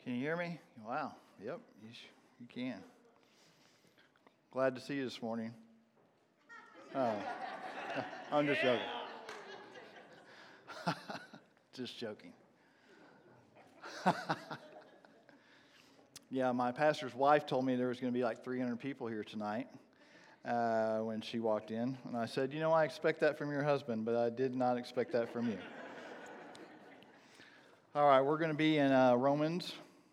Can you hear me? Wow. Yep, you can. Glad to see you this morning. I'm just joking. Just joking. Yeah, my pastor's wife told me there was going to be like 300 people here tonight when she walked in. And I said, I expect that from your husband, but I did not expect that from you. All right, we're going to be in Romans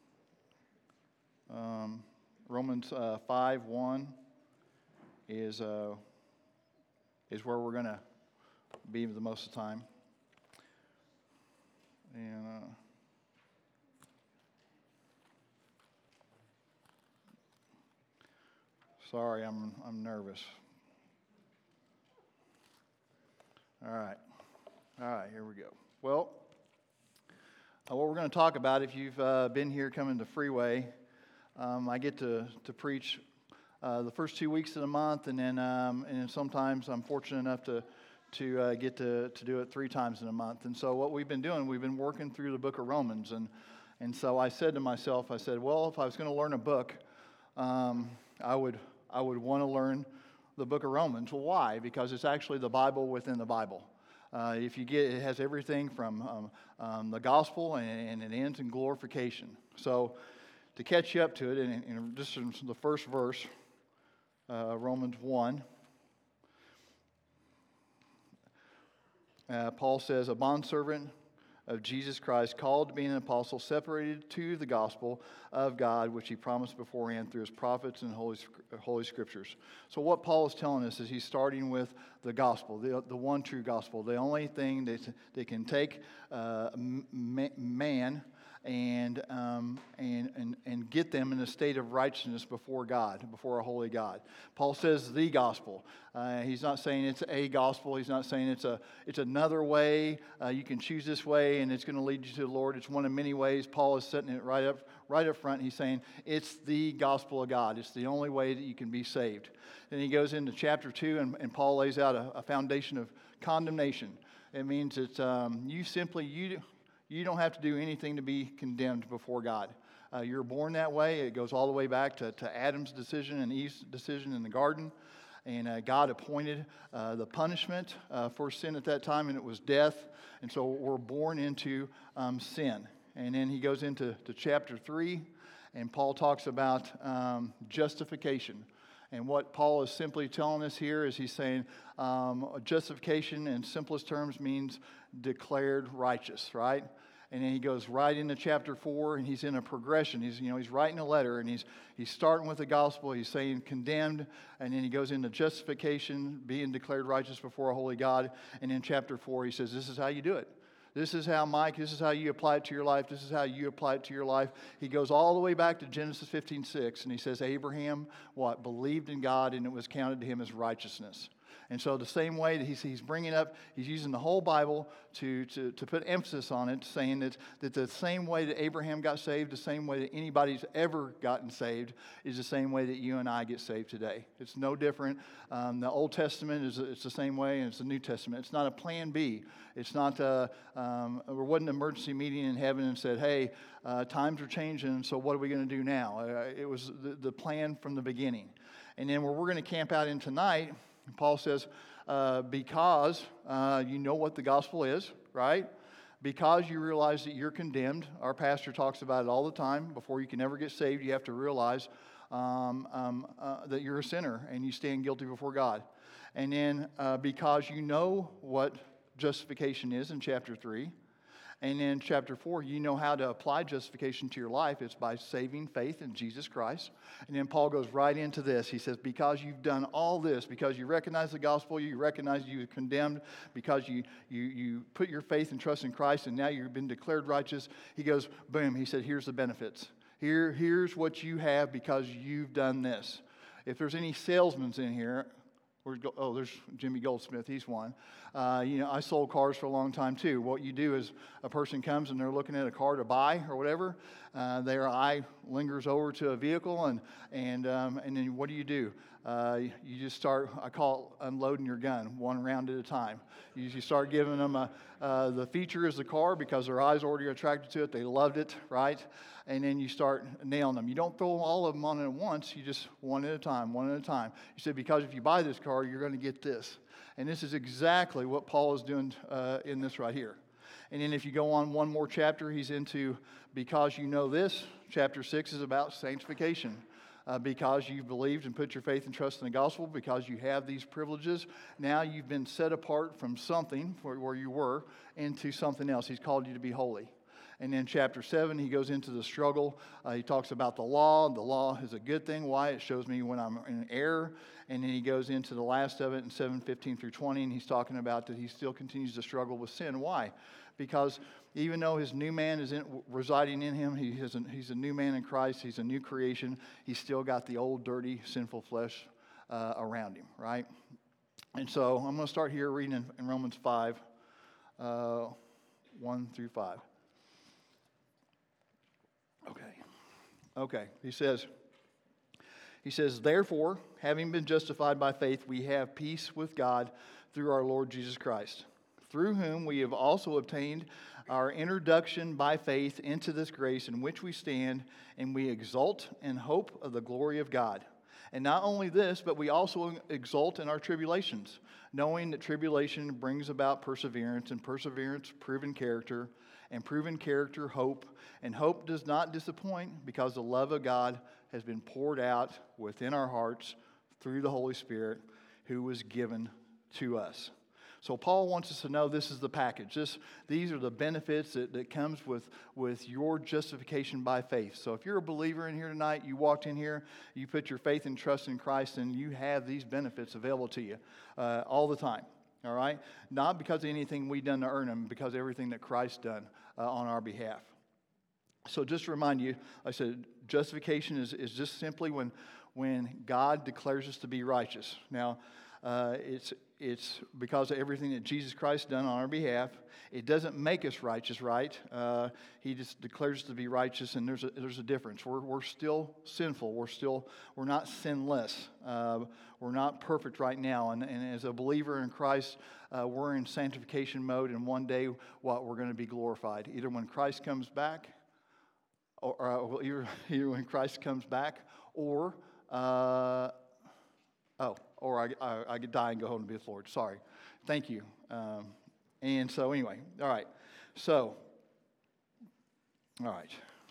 5:1 is where we're going to be the most of the time. And sorry, I'm nervous. All right, here we go. Well, what we're going to talk about, if you've been here coming to Freeway, I get to preach the first 2 weeks of the month, and then sometimes I'm fortunate enough to get to do it 3 times in a month. And so what we've been doing, we've been working through the book of Romans, and so I said to myself, well, if I was going to learn a book, I would want to learn the book of Romans. Well, why? Because it's actually the Bible within the Bible. It has everything from the gospel, and it ends in glorification. So to catch you up to it, and just in the first verse, Romans 1, Paul says, a bondservant of Jesus Christ, called to be an apostle, separated to the gospel of God, which he promised beforehand through his prophets and holy scriptures. So what Paul is telling us is he's starting with the gospel, the one true gospel, the only thing that can take man and get them in a state of righteousness before God, before a holy God. Paul says the gospel. He's not saying it's a gospel. He's not saying it's another way. You can choose this way and it's going to lead you to the Lord. It's one of many ways. Paul is setting it right up front. He's saying it's the gospel of God. It's the only way that you can be saved. Then he goes into chapter 2 and Paul lays out a foundation of condemnation. It means that you don't have to do anything to be condemned before God. You're born that way. It goes all the way back to Adam's decision and Eve's decision in the garden. And God appointed the punishment for sin at that time, and it was death. And so we're born into sin. And then he goes into chapter 3, and Paul talks about justification. And what Paul is simply telling us here is he's saying justification in simplest terms means declared righteous, right? And then he goes right into chapter 4, and he's in a progression. He's writing a letter, and he's starting with the gospel. He's saying condemned, and then he goes into justification, being declared righteous before a holy God. And in chapter 4, he says, this is how you do it. This is how, Mike, this is how you apply it to your life. This is how you apply it to your life. He goes all the way back to Genesis 15:6, and he says, Abraham, believed in God, and it was counted to him as righteousness. And so the same way that he's bringing up, he's using the whole Bible to put emphasis on it, saying that the same way that Abraham got saved, the same way that anybody's ever gotten saved, is the same way that you and I get saved today. It's no different. The Old Testament it's the same way, and it's the New Testament. It's not a plan B. It's not there wasn't an emergency meeting in heaven and said, hey, times are changing, so what are we going to do now? It was the plan from the beginning. And then where we're going to camp out in tonight, Paul says, because you know what the gospel is, right? Because you realize that you're condemned. Our pastor talks about it all the time. Before you can ever get saved, you have to realize that you're a sinner and you stand guilty before God. And then because you know what justification is in chapter 3, and in chapter 4, you know how to apply justification to your life. It's by saving faith in Jesus Christ. And then Paul goes right into this. He says, because you've done all this, because you recognize the gospel, you recognize you're condemned, because you put your faith and trust in Christ, and now you've been declared righteous, he goes, boom, he said, here's the benefits. Here's what you have because you've done this. If there's any salesmen in here, there's Jimmy Goldsmith. He's one. I sold cars for a long time too. What you do is a person comes and they're looking at a car to buy or whatever. Their eye lingers over to a vehicle, and then what do? you just start, I call it unloading your gun, one round at a time. You start giving them the feature is the car because their eyes already are attracted to it. They loved it, right? And then you start nailing them. You don't throw all of them on at once. You just one at a time, one at a time. You say, because if you buy this car, you're going to get this. And this is exactly what Paul is doing in this right here. And then if you go on one more chapter, he's into, because you know this, chapter 6 is about sanctification. Because you've believed and put your faith and trust in the gospel, because you have these privileges, now you've been set apart from something where you were into something else. He's called you to be holy. And then chapter 7, he goes into the struggle. He talks about the law. The law is a good thing. Why? It shows me when I'm in error. And then he goes into the last of it in 7:15 through 20, and he's talking about that he still continues to struggle with sin. Why? Because even though his new man is residing in him, he's a new man in Christ, he's a new creation, he's still got the old, dirty, sinful flesh around him, right? And so I'm going to start here reading in Romans 5, 1 through 5. Okay. He says, therefore, having been justified by faith, we have peace with God through our Lord Jesus Christ, through whom we have also obtained our introduction by faith into this grace in which we stand, and we exult in hope of the glory of God. And not only this, but we also exult in our tribulations, knowing that tribulation brings about perseverance, and perseverance, proven character, and proven character, hope. And hope does not disappoint, because the love of God has been poured out within our hearts through the Holy Spirit who was given to us. So Paul wants us to know this is the package. These are the benefits that comes with your justification by faith. So if you're a believer in here tonight, you walked in here, you put your faith and trust in Christ, and you have these benefits available to you all the time. All right? Not because of anything we've done to earn them, because of everything that Christ done on our behalf. So just to remind you, like I said, justification is just simply when God declares us to be righteous. Now, it's because of everything that Jesus Christ done on our behalf. It doesn't make us righteous, right? He just declares us to be righteous, and there's a difference. We're still sinful. We're not sinless. We're not perfect right now. And as a believer in Christ, we're in sanctification mode, and one day, we're going to be glorified. Either when Christ comes back, or either when Christ comes back, or I could die and go home to be with the Lord. Sorry. Thank you. And so anyway, all right. So, all right.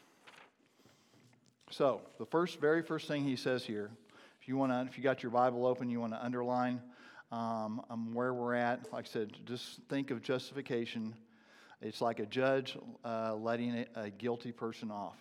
So the very first thing he says here, if you got your Bible open, you want to underline where we're at. Like I said, just think of justification. It's like a judge letting a guilty person off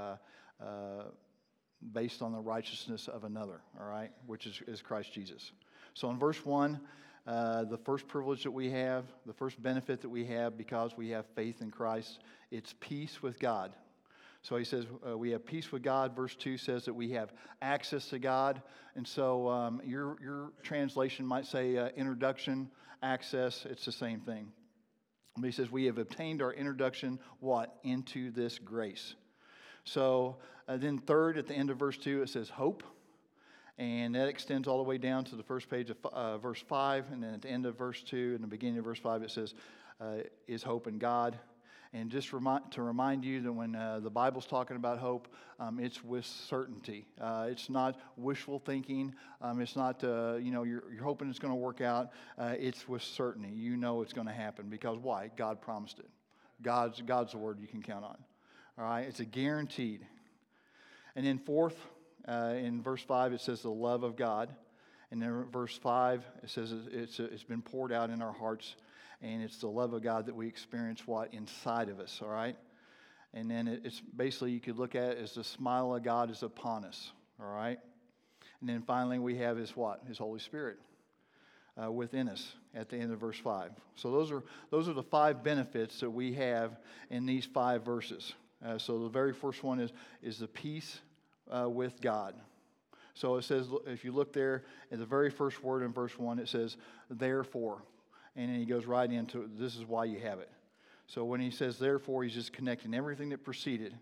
based on the righteousness of another, all right, which is Christ Jesus. So in verse 1, the first privilege that we have, the first benefit that we have because we have faith in Christ, it's peace with God. So he says we have peace with God. Verse 2 says that we have access to God. And so your translation might say introduction, access, it's the same thing. But he says we have obtained our introduction, into this grace. So then third, at the end of verse 2, it says hope. And that extends all the way down to the first page of verse 5. And then at the end of verse 2 and the beginning of verse 5, it says, is hope in God. And just to remind you that when the Bible's talking about hope, it's with certainty. It's not wishful thinking. It's not, you're hoping it's going to work out. It's with certainty. You know it's going to happen. Because why? God promised it. God's the word you can count on. All right? It's a guaranteed. And then fourth, in verse 5, it says the love of God. And then verse 5, it says it's been poured out in our hearts. And it's the love of God that we experience inside of us, all right? And then it's basically, you could look at it as the smile of God is upon us, all right? And then finally we have His Holy Spirit within us at the end of verse 5. So those are the 5 benefits that we have in these 5 verses. So the very first one is the peace with God. So it says, if you look there at the very first word in verse 1, it says, therefore. And then he goes right into this is why you have it. So when he says therefore, he's just connecting everything that preceded.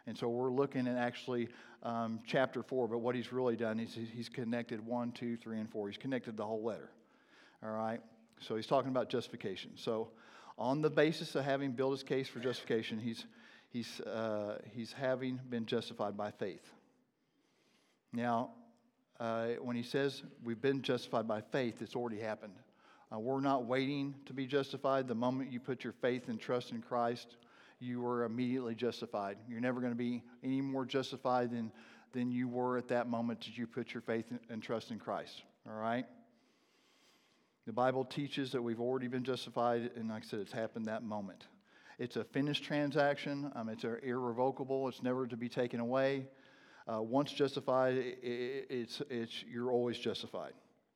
And so we're looking at actually chapter 4, but what he's really done is he's connected 1, 2, 3, and 4. He's connected the whole letter. All right? So he's talking about justification. So on the basis of having built his case for justification, he's having been justified by faith. Now, when he says we've been justified by faith, it's already happened. We're not waiting to be justified. The moment you put your faith and trust in Christ, you were immediately justified. You're never going to be any more justified than you were at that moment that you put your faith and trust in Christ. All right? The Bible teaches that we've already been justified, and like I said, it's happened that moment. It's a finished transaction. It's irrevocable. It's never to be taken away. Once justified, you're always justified.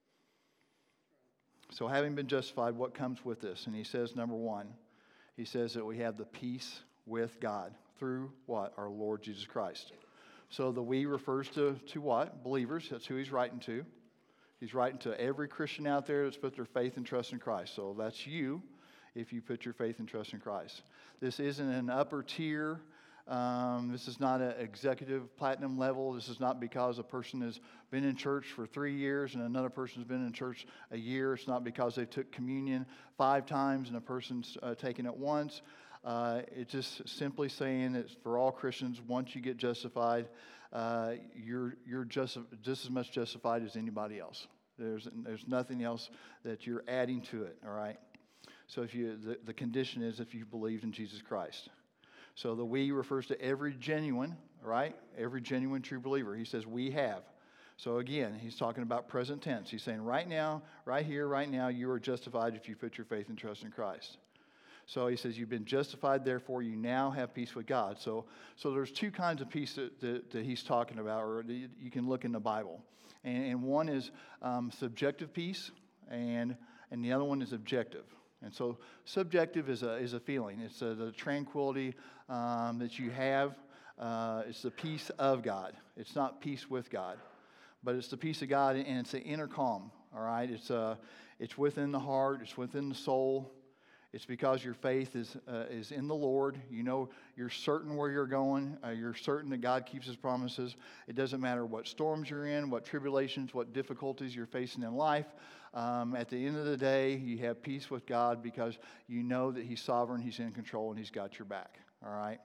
So having been justified, what comes with this? And he says, number one, he says that we have the peace with God through what? Our Lord Jesus Christ. So the we refers to what? Believers. That's who he's writing to. He's writing to every Christian out there that's put their faith and trust in Christ. So that's you if you put your faith and trust in Christ. This isn't an upper tier. This is not an executive platinum level. This is not because a person has been in church for 3 years and another person's been in church a year. It's not because they took communion 5 times and a person's taken it once. It's just simply saying that for all Christians, once you get justified, you're just as much justified as anybody else. There's nothing else that you're adding to it. All right. So if the condition is if you believed in Jesus Christ. So the we refers to every genuine, right? Every genuine true believer. He says we have. So again, he's talking about present tense. He's saying right now, right here, right now, you are justified if you put your faith and trust in Christ. So he says you've been justified, therefore you now have peace with God. So there's 2 kinds of peace that he's talking about, or you can look in the Bible. And one is subjective peace, and the other one is objective. And so subjective is a feeling. It's the tranquility that you have. It's the peace of God. It's not peace with God, but it's the peace of God, and it's the inner calm. All right, it's within the heart. It's within the soul. It's because your faith is in the Lord. You know, you're certain where you're going. You're certain that God keeps His promises. It doesn't matter what storms you're in, what tribulations, what difficulties you're facing in life. At the end of the day, you have peace with God because you know that He's sovereign, He's in control, and He's got your back. All right?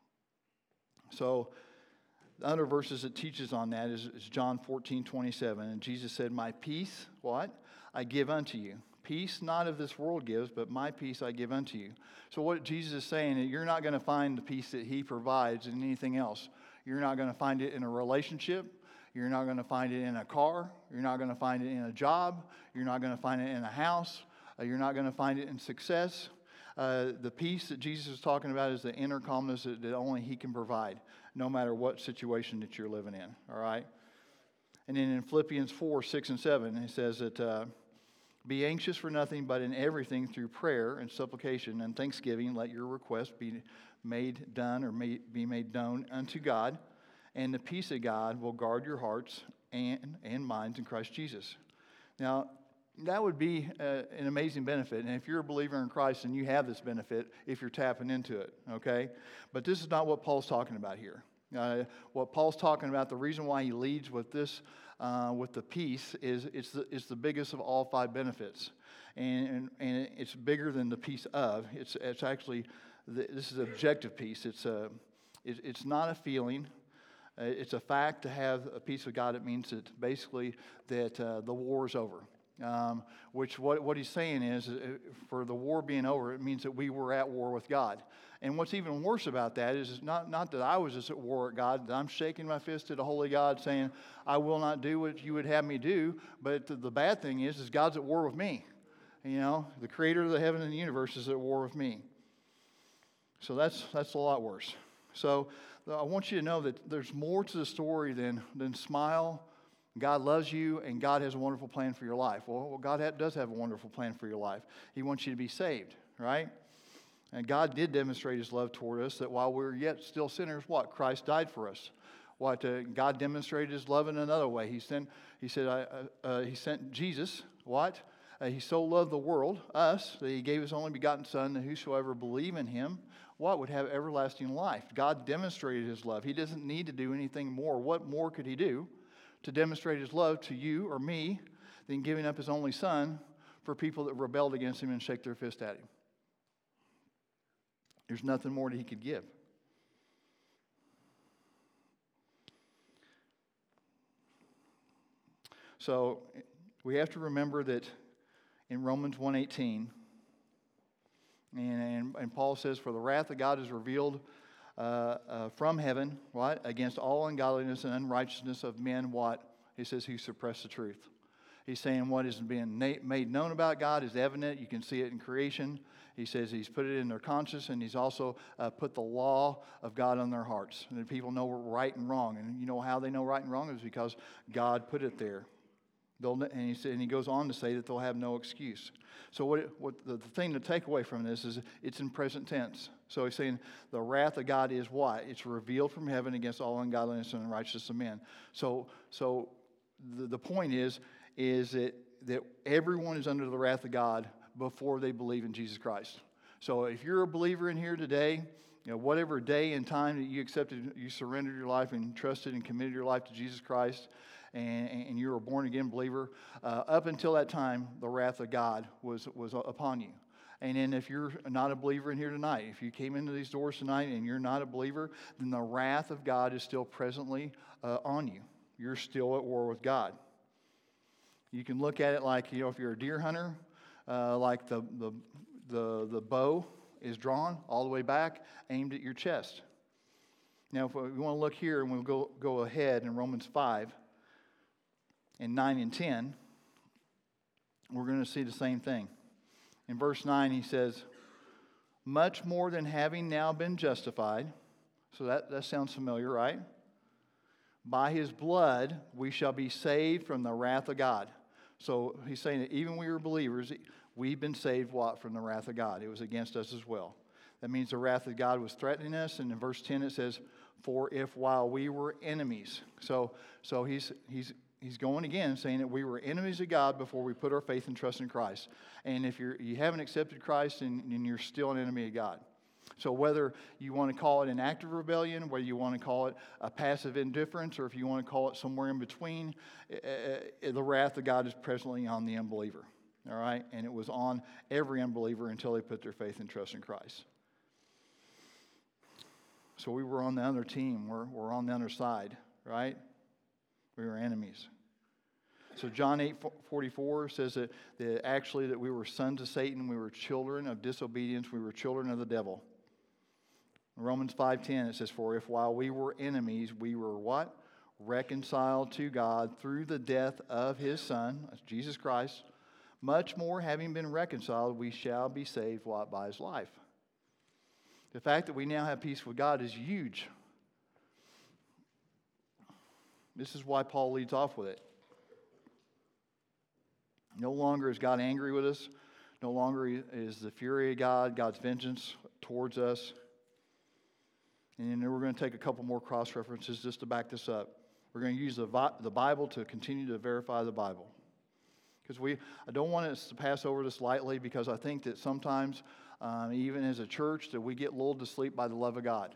So the other verses that teaches on that is John 14:27. And Jesus said, my peace, what? I give unto you. Peace not of this world gives, but my peace I give unto you. So what Jesus is saying is you're not going to find the peace that He provides in anything else. You're not going to find it in a relationship. You're not going to find it in a car. You're not going to find it in a job. You're not going to find it in a house. You're not going to find it in success. The peace that Jesus is talking about is the inner calmness that only He can provide, no matter what situation that you're living in. All right? And then in Philippians 4:6 and 7, it says that be anxious for nothing, but in everything through prayer and supplication and thanksgiving, let your requests be made known unto God, and the peace of God will guard your hearts and minds in Christ Jesus. Now, that would be an amazing benefit. And if you're a believer in Christ, and you have this benefit if you're tapping into it, okay? But this is not what Paul's talking about here. What Paul's talking about, the reason why he leads with this, with the peace, is it's the biggest of all 5 benefits. And it's bigger than the peace of. It's actually, this is objective peace. It's not a feeling. It's a fact to have a peace with God. It means that basically that the war is over. Which what he's saying is, for the war being over, it means that we were at war with God. And what's even worse about that is not that I was just at war with God, that I'm shaking my fist at a holy God saying, I will not do what you would have me do. But the bad thing is God's at war with me. You know, the creator of the heaven and the universe is at war with me. So that's a lot worse. So I want you to know that there's more to the story than smile. God loves you, and God has a wonderful plan for your life. Well, God does have a wonderful plan for your life. He wants you to be saved, right? And God did demonstrate His love toward us, that while we were yet still sinners, what? Christ died for us. What? God demonstrated His love in another way. He sent Jesus, what? He so loved the world, us, that He gave His only begotten Son, that whosoever believe in Him, what? Would have everlasting life. God demonstrated his love. He doesn't need to do anything more. What more could he do to demonstrate his love to you or me than giving up his only son for people that rebelled against him and shake their fist at him? There's nothing more that he could give. So we have to remember that in Romans 1:18, and Paul says, for the wrath of God is revealed from heaven, what? Against all ungodliness and unrighteousness of men, what? He says, who suppress the truth. He's saying what is being made known about God is evident. You can see it in creation. He says he's put it in their conscience, and he's also put the law of God on their hearts. And people know right and wrong. And you know how they know right and wrong is because God put it there. And he goes on to say that they'll have no excuse. So what the thing to take away from this is it's in present tense. So he's saying the wrath of God is what? It's revealed from heaven against all ungodliness and unrighteousness of men. So the point is that everyone is under the wrath of God before they believe in Jesus Christ. So if you're a believer in here today, whatever day and time that you accepted, you surrendered your life and trusted and committed your life to Jesus Christ, and you're a born-again believer, up until that time, the wrath of God was upon you. And then if you're not a believer in here tonight, if you came into these doors tonight and you're not a believer, then the wrath of God is still presently on you. You're still at war with God. You can look at it like, if you're a deer hunter, like the bow is drawn all the way back, aimed at your chest. Now, if we want to look here, and we'll go ahead in Romans 5, in 9 and 10, we're going to see the same thing. In verse 9, he says, much more than having now been justified. So that sounds familiar, right? By his blood, we shall be saved from the wrath of God. So he's saying that even we were believers, we've been saved, what? From the wrath of God. It was against us as well. That means the wrath of God was threatening us. And in verse 10, it says, for if while we were enemies. So he's going again, saying that we were enemies of God before we put our faith and trust in Christ. And if you haven't accepted Christ, then you're still an enemy of God. So whether you want to call it an act of rebellion, whether you want to call it a passive indifference, or if you want to call it somewhere in between, the wrath of God is presently on the unbeliever. All right? And it was on every unbeliever until they put their faith and trust in Christ. So we were on the other team. We're on the other side, right? We were enemies. So John 8:44 says that actually that we were sons of Satan, we were children of disobedience, we were children of the devil. In Romans 5:10 it says, for if while we were enemies, we were what? Reconciled to God through the death of his Son, that's Jesus Christ, much more having been reconciled, we shall be saved, what? By his life. The fact that we now have peace with God is huge. This is why Paul leads off with it. No longer is God angry with us. No longer is the fury of God, God's vengeance towards us. And then we're going to take a couple more cross references just to back this up. We're going to use the Bible to continue to verify the Bible. Because I don't want us to pass over this lightly, because I think that sometimes, even as a church, that we get lulled to sleep by the love of God.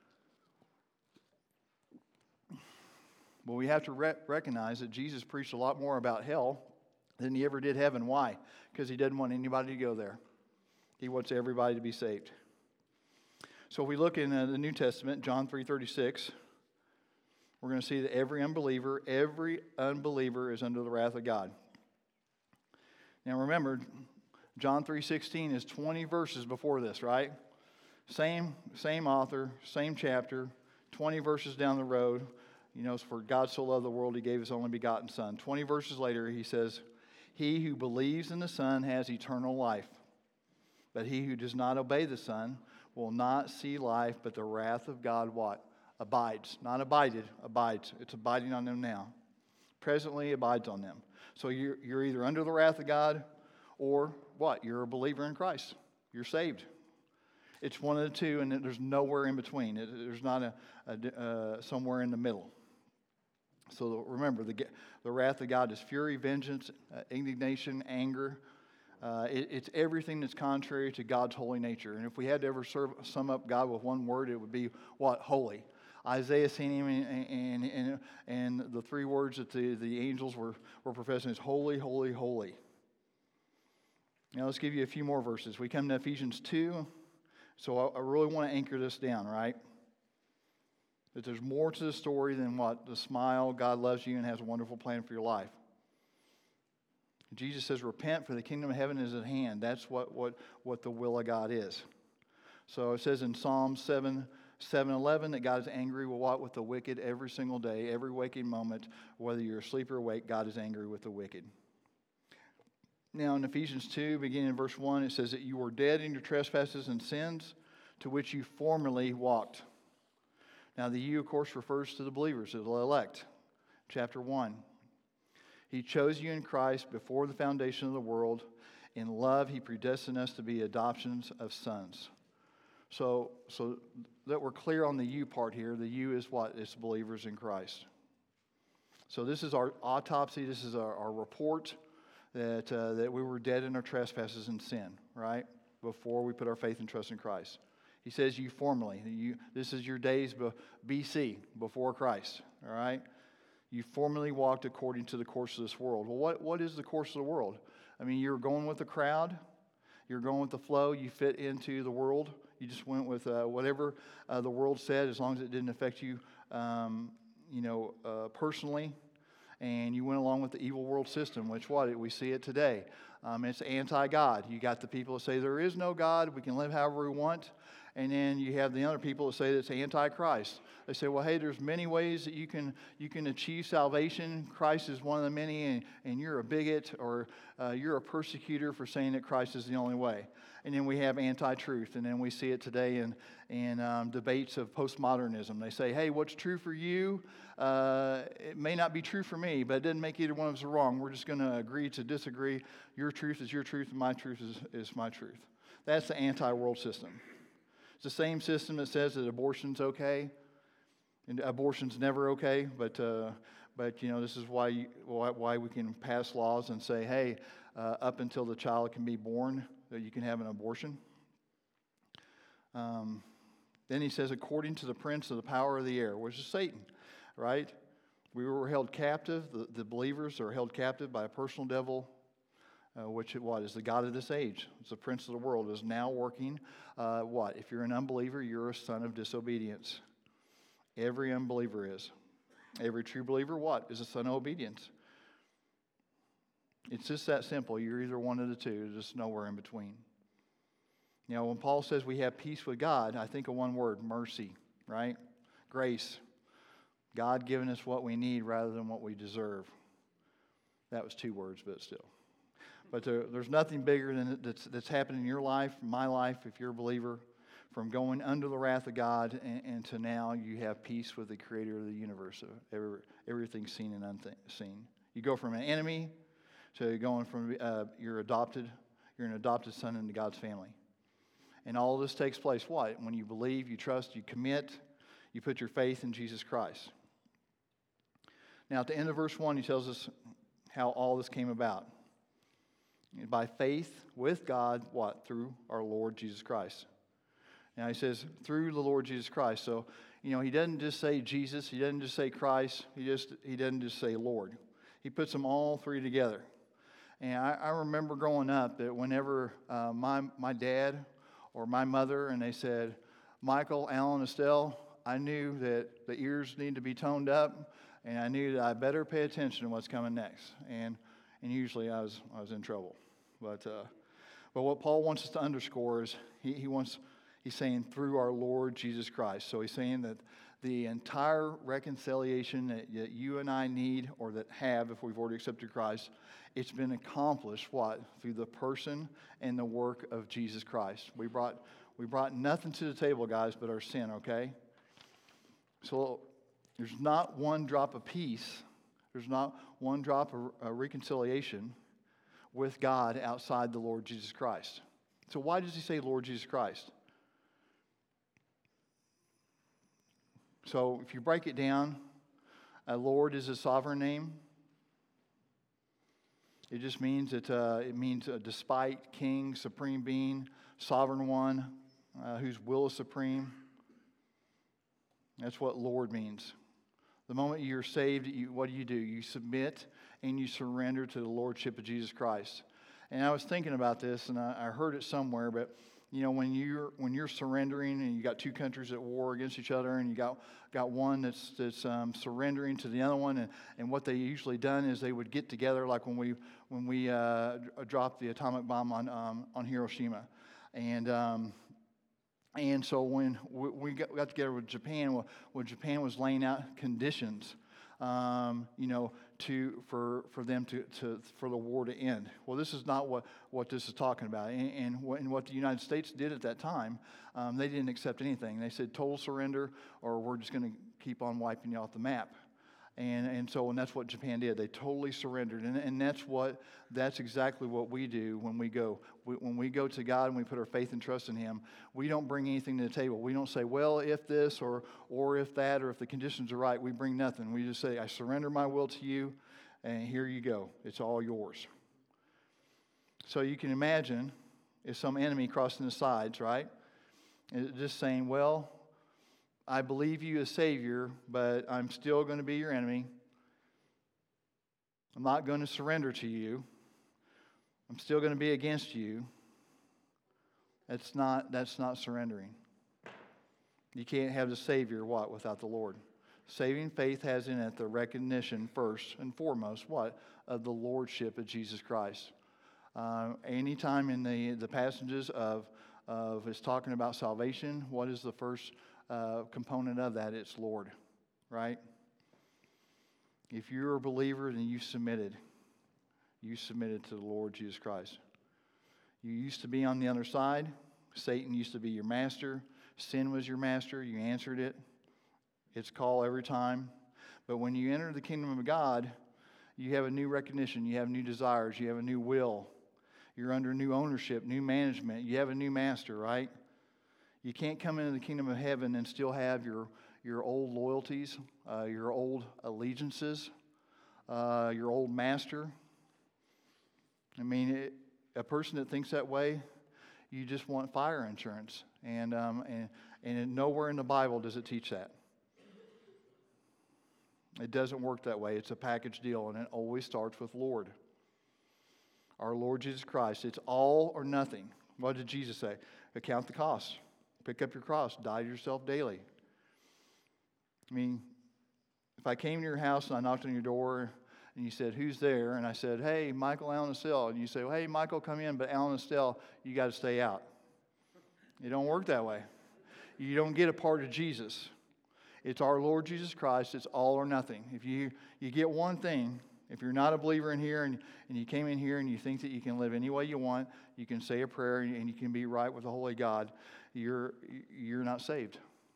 But we have to recognize that Jesus preached a lot more about hell than he ever did heaven. Why? Because he doesn't want anybody to go there. He wants everybody to be saved. So if we look in the New Testament, John 3:36, we're going to see that every unbeliever is under the wrath of God. Now remember, John 3:16 is 20 verses before this, right? Same author, same chapter, 20 verses down the road. For God so loved the world, he gave his only begotten Son. 20 verses later, he says, he who believes in the Son has eternal life. But he who does not obey the Son will not see life, but the wrath of God, what? Abides. Not abided, abides. It's abiding on them now. Presently abides on them. So you're either under the wrath of God, or what? You're a believer in Christ. You're saved. It's one of the two, and there's nowhere in between. There's not somewhere in the middle. So remember, the wrath of God is fury, vengeance, indignation, anger, It's everything that's contrary to God's holy nature. And if we had to ever sum up God with one word, it would be what? Holy. Isaiah seen him, and the three words that the angels were professing is holy, holy, holy. Now let's give you a few more verses. We come to Ephesians 2. So I really want to anchor this down, right? That there's more to the story than what? The smile, God loves you and has a wonderful plan for your life. Jesus says, repent, for the kingdom of heaven is at hand. That's what the will of God is. So it says in Psalm 7:11 that God is angry with what? With the wicked every single day, every waking moment. Whether you're asleep or awake, God is angry with the wicked. Now in Ephesians 2, beginning in verse 1, it says that you were dead in your trespasses and sins to which you formerly walked. Now the you, of course, refers to the believers, the elect. Chapter 1. He chose you in Christ before the foundation of the world. In love, He predestined us to be adoptions of sons. So that we're clear on the you part here, the you is what? It's believers in Christ. So this is our autopsy. This is our report that we were dead in our trespasses and sin, right? Before we put our faith and trust in Christ. He says you formerly. This is your days BC, before Christ, all right? You formerly walked according to the course of this world. Well, what is the course of the world? I mean, you're going with the crowd. You're going with the flow. You fit into the world. You just went with whatever the world said, as long as it didn't affect you, personally. And you went along with the evil world system, which we see it today. It's anti-God. You got the people that say there is no God. We can live however we want. And then you have the other people that say that it's anti-Christ. They say, well, hey, there's many ways that you can achieve salvation. Christ is one of the many, and you're a bigot or you're a persecutor for saying that Christ is the only way. And then we have anti-truth, and then we see it today in debates of postmodernism. They say, hey, what's true for you, it may not be true for me, but it doesn't make either one of us wrong. We're just going to agree to disagree. Your truth is your truth, and my truth is my truth. That's the anti-world system. It's the same system that says that abortion's okay, and abortion's never okay. But this is why we can pass laws and say, hey, up until the child can be born, that you can have an abortion. Then he says, according to the prince of the power of the air, which is Satan, right? We were held captive. The believers are held captive by a personal devil. Which is the God of this age. It's the prince of the world, is now working. If you're an unbeliever, you're a son of disobedience. Every unbeliever is. Every true believer, is a son of obedience. It's just that simple. You're either one of the two. There's just nowhere in between. When Paul says we have peace with God, I think of one word, mercy, right? Grace. God giving us what we need rather than what we deserve. That was 2 words, but still. But there's nothing bigger than that's happened in your life, my life, if you're a believer, from going under the wrath of God and to now you have peace with the creator of the universe, everything seen and unseen. You go from an enemy to going from you're an adopted son into God's family. And all of this takes place, when you believe, you trust, you commit, you put your faith in Jesus Christ. Now at the end of verse 1, he tells us how all this came about. By faith with God, through our Lord Jesus Christ. Now he says, through the Lord Jesus Christ. So, he doesn't just say Jesus. He doesn't just say Christ. He doesn't just say Lord. He puts them all 3 together. And I remember growing up that whenever my dad or my mother, and they said, Michael, Alan, Estelle, I knew that the ears need to be toned up, and I knew that I better pay attention to what's coming next. And usually I was in trouble. But what Paul wants us to underscore is he's saying through our Lord Jesus Christ. So he's saying that the entire reconciliation that you and I need or that have if we've already accepted Christ, it's been accomplished through the person and the work of Jesus Christ. We brought nothing to the table, guys, but our sin, okay? So there's not one drop of peace. There's not one drop of reconciliation with God outside the Lord Jesus Christ. So why does he say Lord Jesus Christ? So if you break it down, Lord is a sovereign name. It just means despite, king, supreme being, sovereign one, whose will is supreme. That's what Lord means. The moment you're saved, what do? You submit and you surrender to the lordship of Jesus Christ. And I was thinking about this, and I heard it somewhere, but when you're surrendering, and you got two countries at war against each other, and you got one that's surrendering to the other one, and what they usually done is they would get together, like when we dropped the atomic bomb on Hiroshima, and so when we got together with Japan, Japan was laying out conditions, for the war to end. Well, this is not what this is talking about. And what the United States did at that time, they didn't accept anything. They said total surrender, or we're just going to keep on wiping you off the map. And that's what Japan did. They totally surrendered. And that's exactly what we do when we go. When we go to God and we put our faith and trust in Him, we don't bring anything to the table. We don't say, well, if this or if that, or if the conditions are right. We bring nothing. We just say, I surrender my will to you, and here you go. It's all yours. So you can imagine if some enemy crossing the sides, right? And just saying, well, I believe you as Savior, but I'm still going to be your enemy. I'm not going to surrender to you. I'm still going to be against you. That's not surrendering. You can't have the Savior, without the Lord. Saving faith has in it the recognition, first and foremost, of the Lordship of Jesus Christ. Anytime in the passages of it's talking about salvation, what is the first component of that? It's Lord, right? If you're a believer, then you submitted to the Lord Jesus Christ. You used to be on the other side. Satan used to be your master. Sin was your master. You answered it. It's call every time. But when you enter the kingdom of God, you have a new recognition. You have new desires. You have a new will. You're under new ownership, new management. You have a new master, right? You can't come into the kingdom of heaven and still have your old loyalties, your old allegiances, your old master. I mean, a person that thinks that way, you just want fire insurance. And nowhere in the Bible does it teach that. It doesn't work that way. It's a package deal, and it always starts with Lord. Our Lord Jesus Christ. It's all or nothing. What did Jesus say? Account the cost. Pick up your cross. Die to yourself daily. I mean, if I came to your house and I knocked on your door and you said, who's there? And I said, hey, Michael, Alan Estelle. And you say, well, hey, Michael, come in, but Alan Estelle, you got to stay out. It don't work that way. You don't get a part of Jesus. It's our Lord Jesus Christ. It's all or nothing. If you get one thing, if you're not a believer in here and you came in here and you think that you can live any way you want, you can say a prayer and you can be right with the Holy God, you're not saved.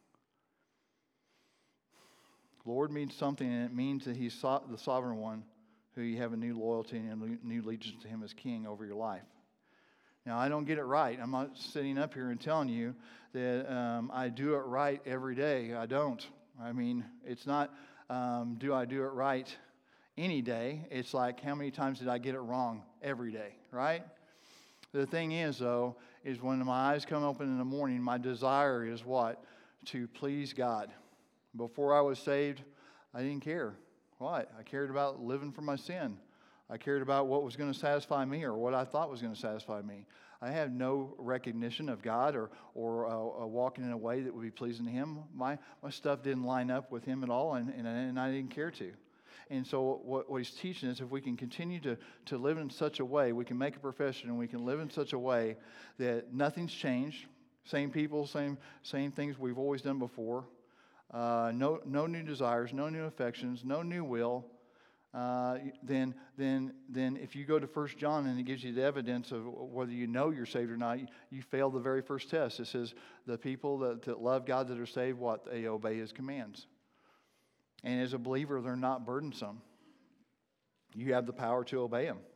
Lord means something, and it means that He's the sovereign one who you have a new loyalty and a new allegiance to Him as King over your life. Now, I don't get it right. I'm not sitting up here and telling you that I do it right every day. I don't. I mean, it's not do I do it right any day. It's like, how many times did I get it wrong every day, right? The thing is, though, is when my eyes come open in the morning, my desire is what? To please God. Before I was saved, I didn't care. What? I cared about living for my sin. I cared about what was going to satisfy me or what I thought was going to satisfy me. I had no recognition of God or walking in a way that would be pleasing to Him. My stuff didn't line up with Him at all, and I didn't care to. And so what He's teaching is if we can continue to live in such a way, we can make a profession and we can live in such a way that nothing's changed. Same people, same things we've always done before. No new desires, no new affections, no new will. Then if you go to 1 John and it gives you the evidence of whether you know you're saved or not, you fail the very first test. It says the people that love God that are saved, what? They obey His commands. And as a believer, they're not burdensome. You have the power to obey Him.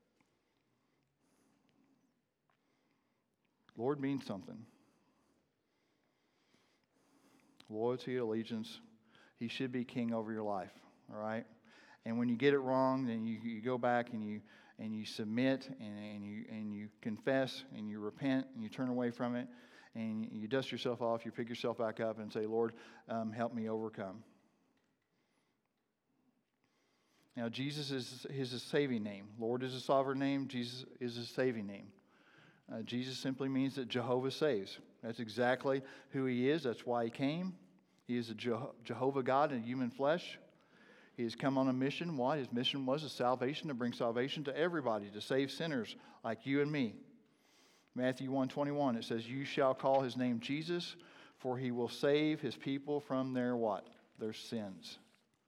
Lord means something. Loyalty, allegiance. He should be king over your life, all right? And when you get it wrong, then you go back and and you submit and you confess and you repent and you turn away from it and you dust yourself off, you pick yourself back up and say, Lord, help me overcome. Now, Jesus is his saving name. Lord is a sovereign name. Jesus is his saving name. Jesus simply means that Jehovah saves. That's exactly who he is. That's why he came. He is a Jehovah God in human flesh. He has come on a mission. Why? His mission was salvation, to bring salvation to everybody, to save sinners like you and me. Matthew 1:21, it says, you shall call his name Jesus, for he will save his people from their what? Their sins.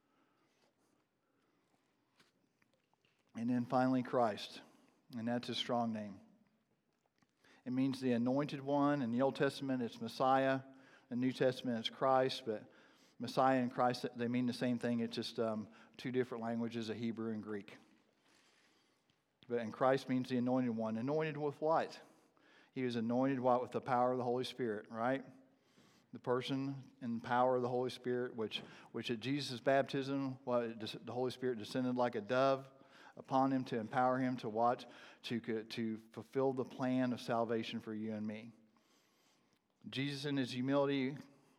And then finally, Christ. And that's his strong name. It means the anointed one. In the Old Testament, it's Messiah. In the New Testament, it's Christ. But Messiah and Christ, they mean the same thing. It's just two different languages, a Hebrew and Greek. But in Christ means the anointed one. Anointed with what? He was anointed what? With the power of the Holy Spirit, right? The person and power of the Holy Spirit, which at Jesus' baptism, the Holy Spirit descended like a dove upon him to empower him to what? To fulfill the plan of salvation for you and me. Jesus in his humanity,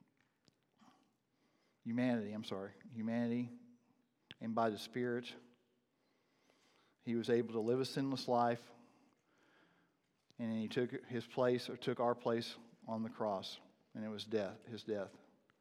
and by the Spirit, he was able to live a sinless life, and he took his place, or took our place on the cross, and it was his death.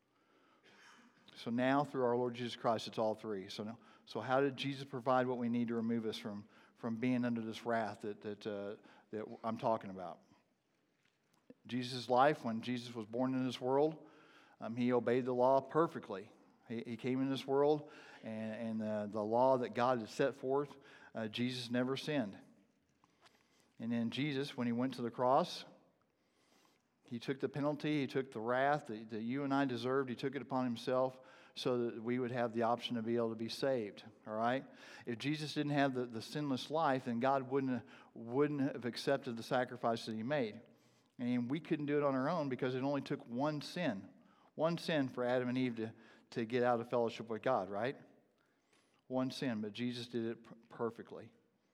So now, through our Lord Jesus Christ, it's all three. So how did Jesus provide what we need to remove us from being under this wrath that I'm talking about? Jesus' life, when Jesus was born in this world, he obeyed the law perfectly. He came in this world, and the law that God had set forth, Jesus never sinned. And then Jesus, when he went to the cross, he took the penalty, he took the wrath that you and I deserved, he took it upon himself so that we would have the option to be able to be saved, all right? If Jesus didn't have the sinless life, then God wouldn't have accepted the sacrifice that he made. And we couldn't do it on our own because it only took one sin for Adam and Eve to get out of fellowship with God, right? One sin, but Jesus did it perfectly.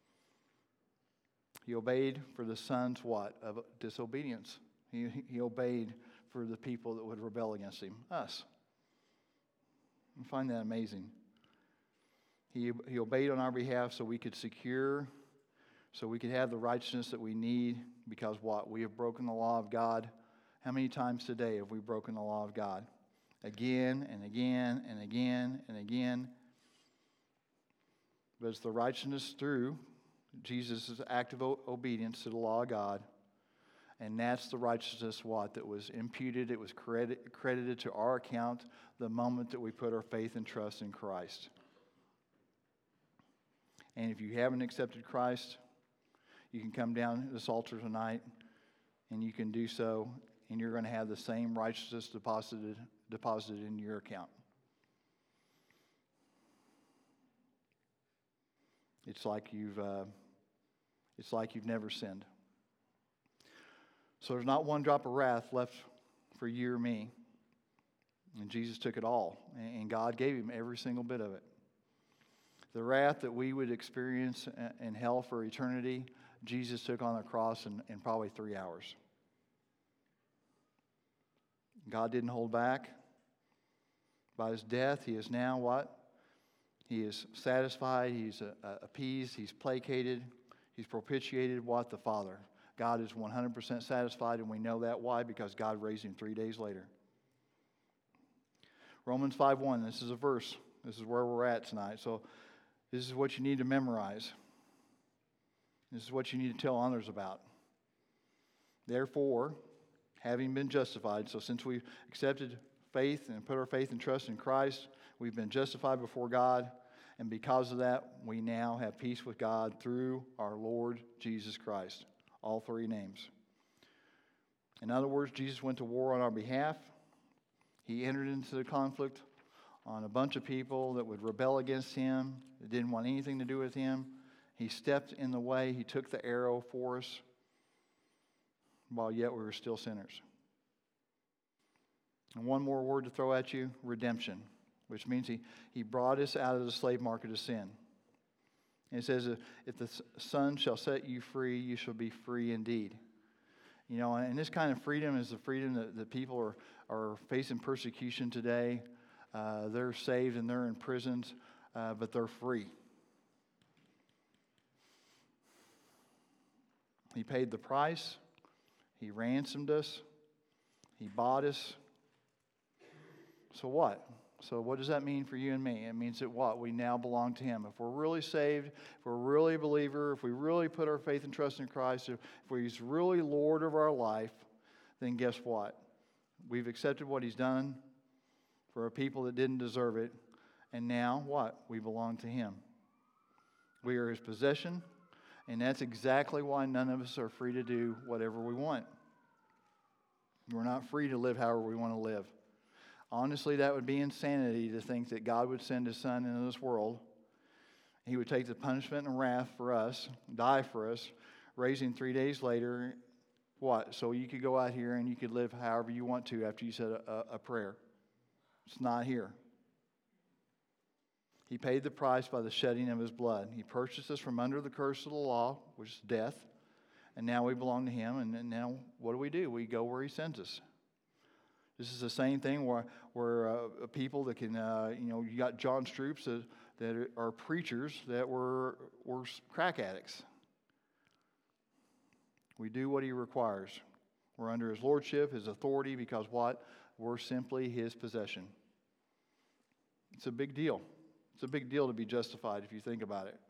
He obeyed for the sons, what? Of disobedience. He obeyed for the people that would rebel against him, us. I find that amazing. He obeyed on our behalf so we could have the righteousness that we need, because what? We have broken the law of God. How many times today have we broken the law of God? Again and again and again and again. But it's the righteousness through Jesus' active obedience to the law of God. And that's the righteousness what? That was imputed, it was credited to our account the moment that we put our faith and trust in Christ. And if you haven't accepted Christ, you can come down to this altar tonight and you can do so, and you're going to have the same righteousness deposited in your account. It's like you've never sinned. So there's not one drop of wrath left for you or me. And Jesus took it all. And God gave him every single bit of it. The wrath that we would experience in hell for eternity, Jesus took on the cross in probably 3 hours. God didn't hold back. By his death, he is now what? He is satisfied. He's appeased. He's placated. He's propitiated what? The Father. God is 100% satisfied, and we know that. Why? Because God raised him 3 days later. Romans 5:1, this is a verse. This is where we're at tonight. So this is what you need to memorize. This is what you need to tell others about. Therefore, having been justified, so since we've accepted faith and put our faith and trust in Christ, we've been justified before God, and because of that, we now have peace with God through our Lord Jesus Christ. All three names. In other words, Jesus went to war on our behalf. He entered into the conflict on a bunch of people that would rebel against him, that didn't want anything to do with him. He stepped in the way. He took the arrow for us while yet we were still sinners. And one more word to throw at you, redemption, which means he brought us out of the slave market of sin. And it says, if the Son shall set you free, you shall be free indeed. You know, and this kind of freedom is the freedom that people are facing persecution today. They're saved and they're in prisons, but they're free. He paid the price. He ransomed us. He bought us. So what? So what does that mean for you and me? It means that what? We now belong to Him. If we're really saved, if we're really a believer, if we really put our faith and trust in Christ, if He's really Lord of our life, then guess what? We've accepted what He's done for a people that didn't deserve it. And now what? We belong to Him. We are His possession. And that's exactly why none of us are free to do whatever we want. We're not free to live however we want to live. Honestly, that would be insanity to think that God would send His Son into this world. He would take the punishment and wrath for us, die for us, raising 3 days later. What? So you could go out here and you could live however you want to after you said a prayer. It's not here. He paid the price by the shedding of His blood. He purchased us from under the curse of the law, which is death. And now we belong to Him. And now what do? We go where He sends us. This is the same thing where people that can, you got John Stroops that are preachers that were crack addicts. We do what He requires. We're under His lordship, His authority, because what? We're simply His possession. It's a big deal. It's a big deal to be justified if you think about it.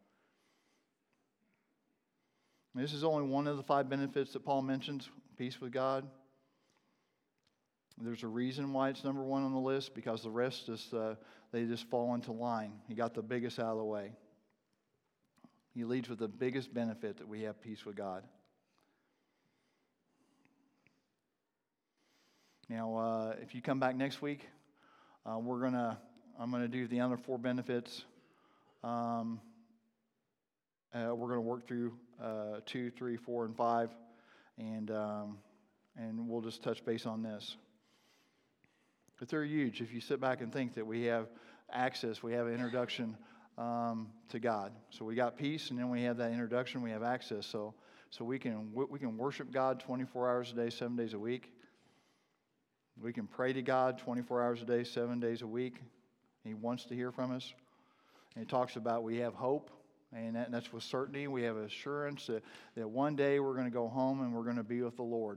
This is only one of the 5 benefits that Paul mentions, peace with God. There's a reason why it's number 1 on the list, because the rest they just fall into line. He got the biggest out of the way. He leads with the biggest benefit, that we have peace with God. Now, if you come back next week, I'm gonna do the other 4 benefits. We're gonna work through 2, 3, 4, and 5, and we'll just touch base on this. But they're huge. If you sit back and think that we have access, we have an introduction to God. So we got peace, and then we have that introduction. We have access. So we can worship God 24 hours a day, 7 days a week. We can pray to God 24 hours a day, 7 days a week. He wants to hear from us. And He talks about we have hope, and that's with certainty. We have assurance that one day we're going to go home and we're going to be with the Lord.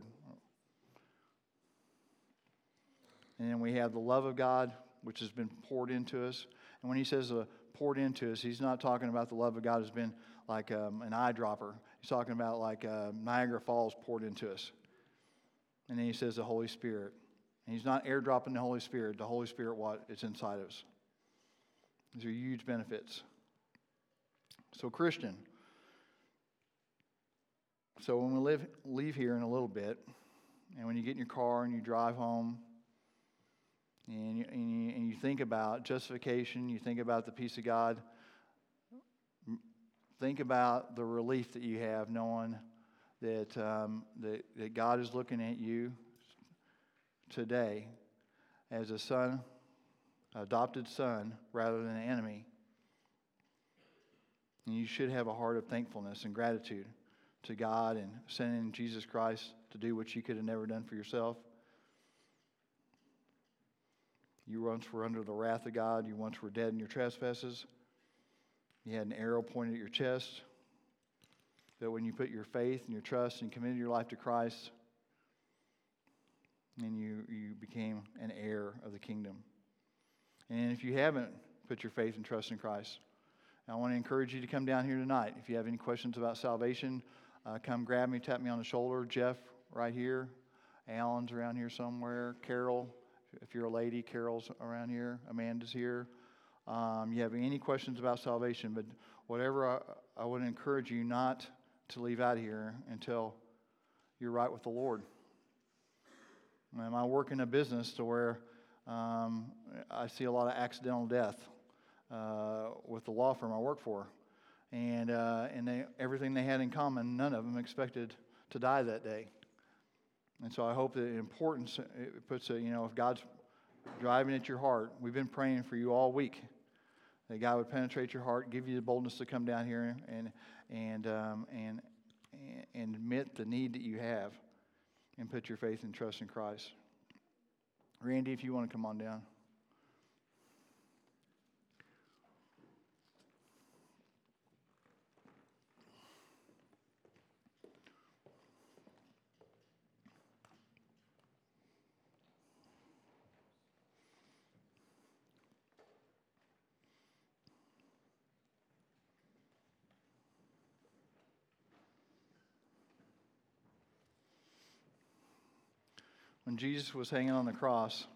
And then we have the love of God, which has been poured into us. And when He says poured into us, He's not talking about the love of God has been like an eyedropper. He's talking about like Niagara Falls poured into us. And then He says the Holy Spirit. And He's not airdropping the Holy Spirit. The Holy Spirit, what? It's inside of us. These are huge benefits. So Christian, so when we leave here in a little bit, and when you get in your car and you drive home, and you think about justification, you think about the peace of God, think about the relief that you have knowing that God is looking at you today as a son, adopted son, rather than an enemy. And you should have a heart of thankfulness and gratitude to God and sending Jesus Christ to do what you could have never done for yourself. You once were under the wrath of God. You once were dead in your trespasses. You had an arrow pointed at your chest. But when you put your faith and your trust and committed your life to Christ, and you became an heir of the kingdom. And if you haven't put your faith and trust in Christ, I want to encourage you to come down here tonight. If you have any questions about salvation, come grab me, tap me on the shoulder. Jeff, right here. Alan's around here somewhere. Carol, if you're a lady, Carol's around here. Amanda's here. You have any questions about salvation, but whatever, I would encourage you not to leave out here until you're right with the Lord. I work in a business to where I see a lot of accidental death with the law firm I work for. And everything they had in common, none of them expected to die that day. And so I hope that importance, it puts if God's driving at your heart, we've been praying for you all week That God would penetrate your heart, give you the boldness to come down here and admit the need that you have and put your faith and trust in Christ. Randy, if you want to come on down. When Jesus was hanging on the cross,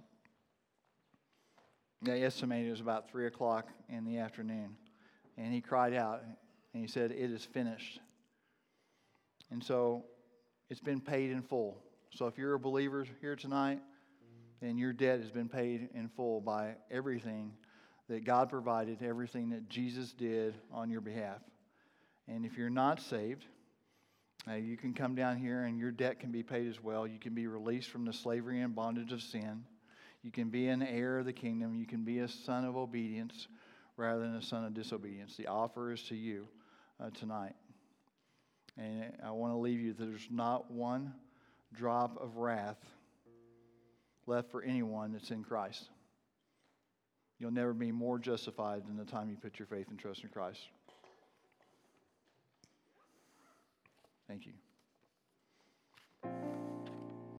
they estimated it was about 3 o'clock in the afternoon. And he cried out and he said, "It is finished." And so it's been paid in full. So if you're a believer here tonight, then your debt has been paid in full by everything that God provided, everything that Jesus did on your behalf. And if you're not saved, you can come down here and your debt can be paid as well. You can be released from the slavery and bondage of sin. You can be an heir of the kingdom. You can be a son of obedience rather than a son of disobedience. The offer is to you tonight. And I want to leave you that there's not one drop of wrath left for anyone that's in Christ. You'll never be more justified than the time you put your faith and trust in Christ. Thank you.